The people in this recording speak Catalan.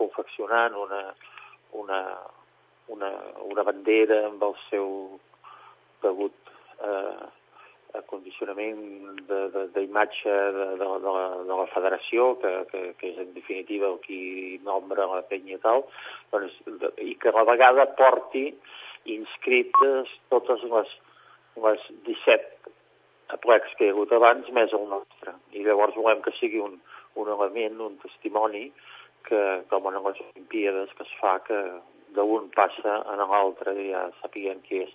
confeccionant una bandera amb el seu degut acondicionament d'imatge de la federació, que és en definitiva el qui nombra la penya i tal, doncs, i que a la vegada porti inscrites totes les 17 aplecs que hi ha hagut abans, més el nostre. I llavors volem que sigui un element, un testimoni, que com en les Olimpíades que es fa, que d'un passa a l'altre i ja sapiguem qui és.